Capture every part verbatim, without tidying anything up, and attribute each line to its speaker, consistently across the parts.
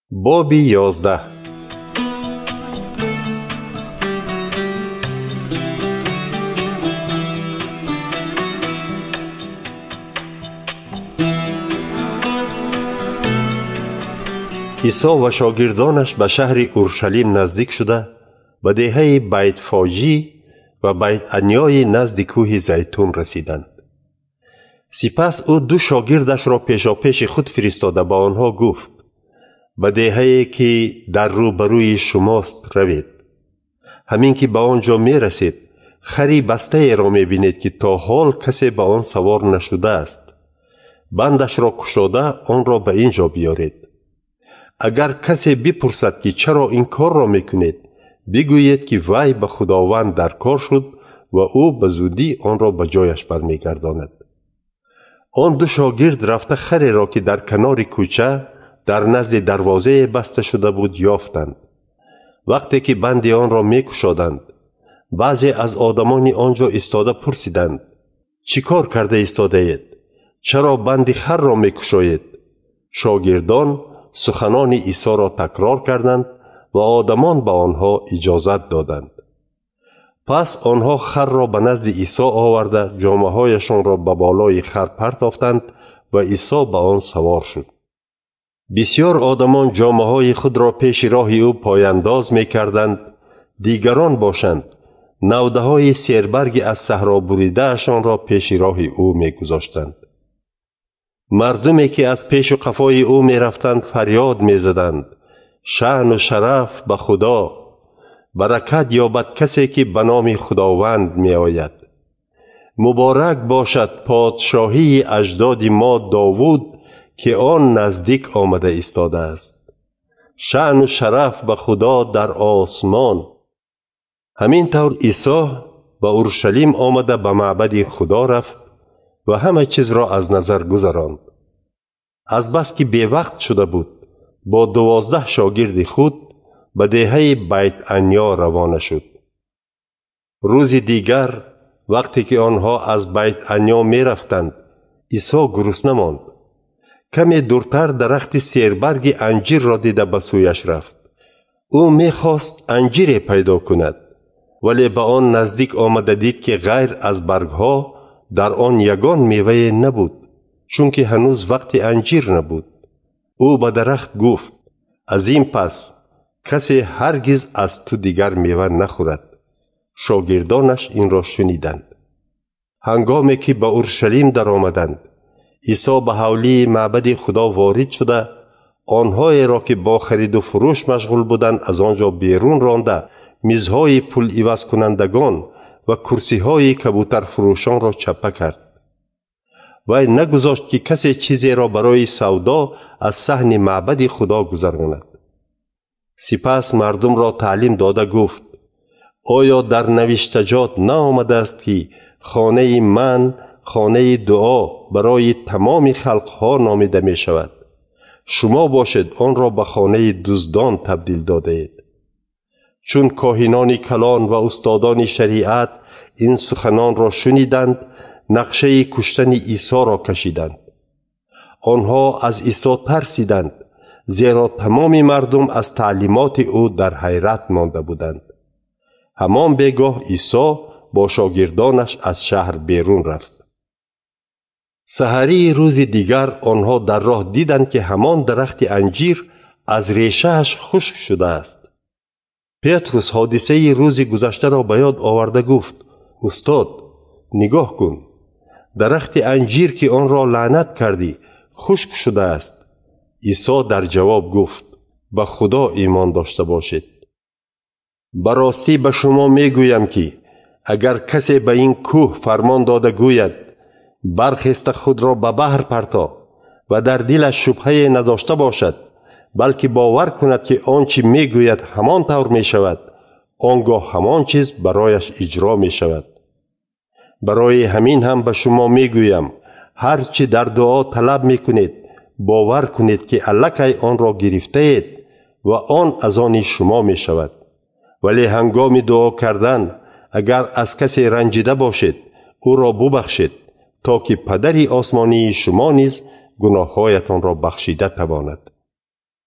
Speaker 1: بابی یازده. عیسی و شاگردانش به شهر اورشلیم نزدیک شده به دهه بیت فاجی و بیت عنیای نزد کوه زیتون رسیدند. سپس او دو شاگردش را پیشا پیش خود فرستاده با آنها گفت: به دهه‌ای که در روبروی شماست روید. همین که به آنجا می رسید خری بسته ای را می بینید که تا حال کسی به آن سوار نشده است. بندش را گشاده آن را به اینجا بیارید. اگر کسی بپرسد که چرا این کار را میکنید، بگویید که وی به خداوند در کار شد و او به زودی آن را به جایش برمیگرداند. آن دو شاگرد رفته خری را که در کنار کوچه در نزد دروازه بسته شده بود یافتند. وقتی که بند آن را میکشادند، بعضی از آدمان آنجا ایستاده پرسیدند: چی کار کرده ایستاده اید؟ چرا بند خر را میکشایید؟ شاگردان سخنان عیسی را تکرار کردند و آدمان به آنها اجازت دادند. پس آنها خر را به نزد عیسی آورده جامه هایشان را به بالای خر پرتافتند و عیسی به آن سوار شد. بسیار آدمان جامه های خود را پیش راه او پایانداز می کردند. دیگران باشند نوده های سیربرگ از صحرا بریده اشان را پیش راه او می گذاشتند. مردمی که از پیش و قفای او می رفتند فریاد می زدند: شأن و شرف به خدا، برکت یابد کسی که به نام خداوند می آید. مبارک باشد پادشاهی اجداد ما داوود که آن نزدیک آمده ایستاده است. شأن و شرف به خدا در آسمان. همین طور عیسی به اورشلیم آمده به معبد خدا رفت و همه چیز را از نظر گذراند. از بس که بی وقت شده بود، با دوازده شاگرد خود به دهه بیت عنیا روانه شد. روز دیگر وقتی که آنها از بیت عنیا می رفتند، عیسی گرسنه ماند. کمی دورتر درخت سیربرگ انجیر را دیده به سویش رفت. او می خواست انجیر پیدا کند، ولی به آن نزدیک آمده دید که غیر از برگها در آن یگان میوه نبود، چون که هنوز وقت انجیر نبود. او به درخت گفت: از این پس کسی هرگز از تو دیگر میوه نخورد. شاگردانش این را شنیدند. هنگامی که به اورشلیم در آمدند، عیسی به حولی معبد خدا وارد شده آنهایی را که با خرید و فروش مشغول بودند از آنجا بیرون رانده میزهای پول عوض کنندگان و کرسیهای کبوتر فروشان را چپه کرد. وی نگذاشت که کسی چیزی را برای سودا از صحن معبد خدا گذراند. سپس مردم را تعلیم داده گفت: آیا در نوشتجات نه آمده است که خانه من خانه دعا برای تمام خلقها نامیده می شود؟ شما باشد آن را به خانه دزدان تبدیل داده اید. چون کاهنان کلان و استادان شریعت این سخنان را شنیدند، نقشه کشتن عیسی را کشیدند. آنها از عیسی ترسیدند، زیرا تمام مردم از تعلیمات او در حیرت مانده بودند. همان بیگاه عیسی با شاگردانش از شهر بیرون رفت. سحری روز دیگر آنها در راه دیدند که همان درخت انجیر از ریشه‌اش خشک شده است. پتروس حادثه روز گذشته را به یاد آورده گفت: استاد، نگاه کن، درخت انجیر که آن را لعنت کردی خشک شده است. عیسی در جواب گفت: به خدا ایمان داشته باشید. براستی به شما میگویم که اگر کسی به این کوه فرمان داده گوید برخیست خود را به بحر پرتا و در دلش شبهه نداشته باشد، بلکه باور کند که آنچه میگوید همان طور می شود، آنگاه همان چیز برایش اجرا می شود. برای همین هم به شما میگویم هر چی در دعا طلب میکنید باور کنید که الکی آن را گرفته اید و آن از آن شما می شود. ولی هنگام دعا کردن اگر از کسی رنجیده باشید او را ببخشید، تا که پدر آسمانی شما نیز گناههایتان را بخشیده تواند.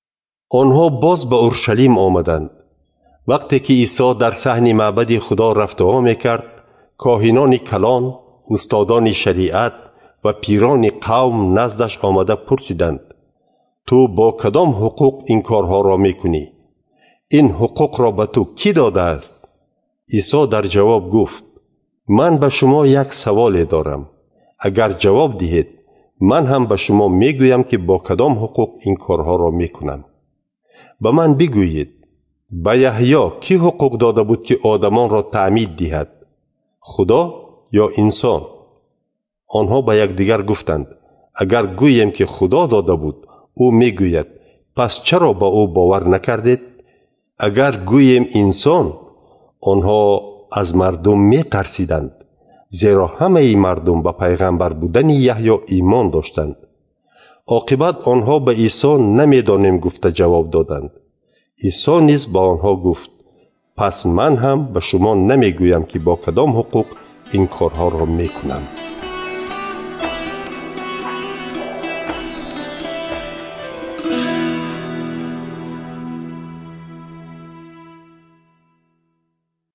Speaker 1: آنها باز به اورشلیم آمدند. وقتی که عیسی در صحن معبد خدا رفت و آمد کرد، کاهنان کلان، استادان شریعت و پیران قوم نزدش آمده پرسیدند: تو با کدام حقوق این کارها را میکنی؟ این حقوق را به تو کی داده است؟ عیسی در جواب گفت: من به شما یک سوال دارم. اگر جواب دهید، من هم به شما میگویم که با کدام حقوق این کارها را میکنم. به من بگویید، به یحیی کی حقوق داده بود که آدمان را تعمید دهد؟ خدا یا انسان؟ آنها به یک دیگر گفتند: اگر گوییم که خدا داده بود، او میگوید پس چرا با او باور نکردید؟ اگر گوییم انسان، آنها از مردم می ترسیدند، زیرا همه مردم به پیغمبر بودن یحیی ایمان داشتند. عاقبت آنها به عیسی نمیدانیم گفته جواب دادند. عیسی نیز با آنها گفت: پس من هم به شما نمیگویم که با کدام حقوق این کارها را میکنم.